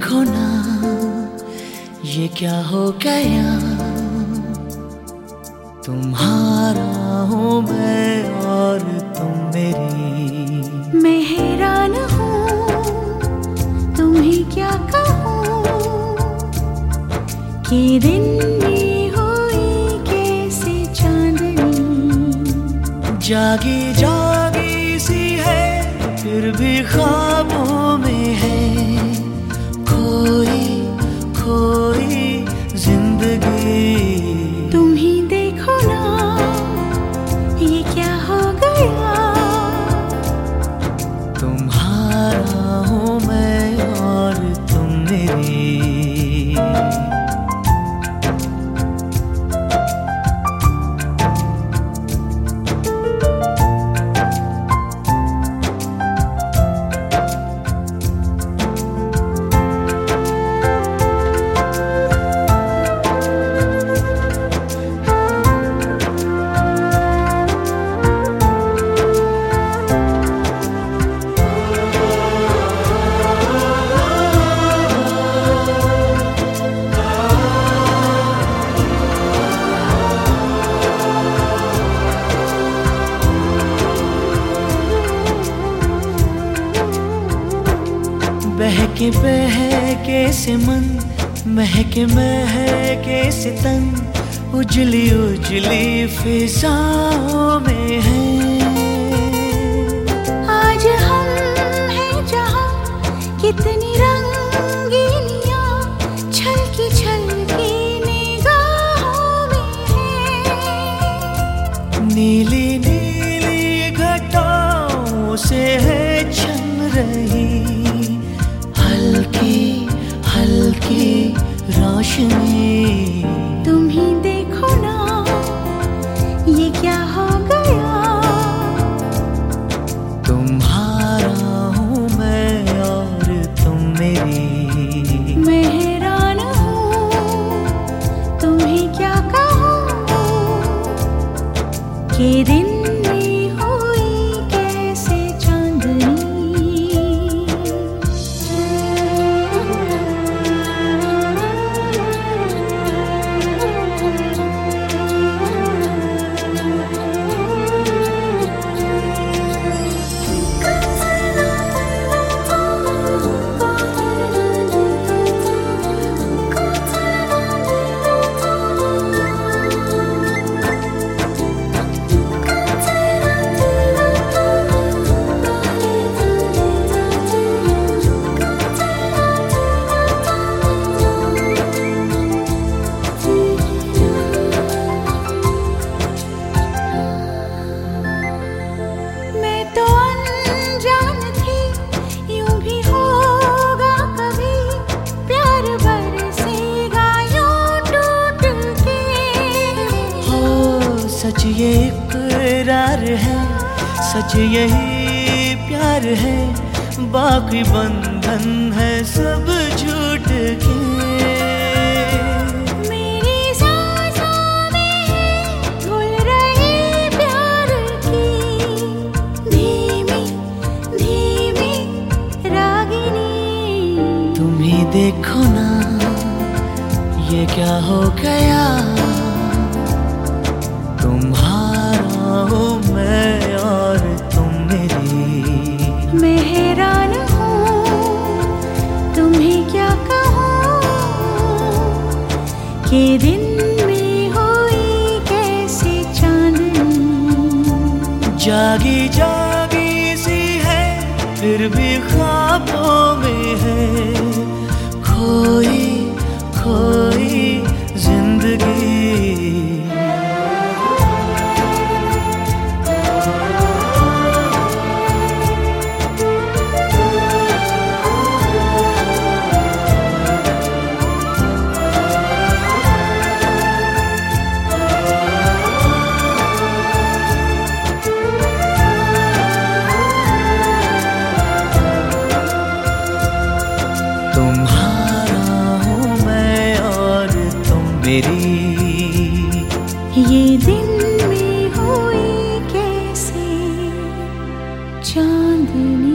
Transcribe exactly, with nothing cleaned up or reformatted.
देखो ना ये क्या हो गया, तुम्हारा हूँ मैं और तुम मेरी। मैं हैरान हूँ तुम्हें क्या कहूँ कि दिन में हुई कैसे चांदनी। जागी जागी सी है फिर भी ख्वाबों में है, खोई खोई जिंदगी। तुम ही देखो ना ये क्या हो गया, तुम्हारा हूँ मैं और तुम मेरी। बहके बहके से मन, महके महके से तन, उजली उजली फिजाओं में है। आज हम हैं जहाँ कितनी रंगीनियाँ छलकी छलकी निगाहों में है। नीली नीली घटाओं से है छन रही हल्की हल्की रोशनी। तुम ही देखो ना ये क्या हो गया, तुम्हारा हूँ मैं और तुम मेरी। मैं हैरान हूँ तुम्हें क्या कहूँ कि दिन में हुई कैसे चांदनी। सच ये इकरार है, सच यही प्यार है, बाकी बंधन है सब झूठ के। मेरी सांसों में घुल रही प्यार की धीमी धीमी रागिनी। तुम ही देखो ना ये क्या हो गया, तुम्हारा हूँ मैं और तुम मेरी। मैं हैरान हूँ तुम्हें क्या कहूँ कि दिन में हुई कैसे चांदनी। जागी जागी सी है फिर भी ख्वाबों में है, खोई खोई जिंदगी। ये दिन में हुई कैसे चांदनी।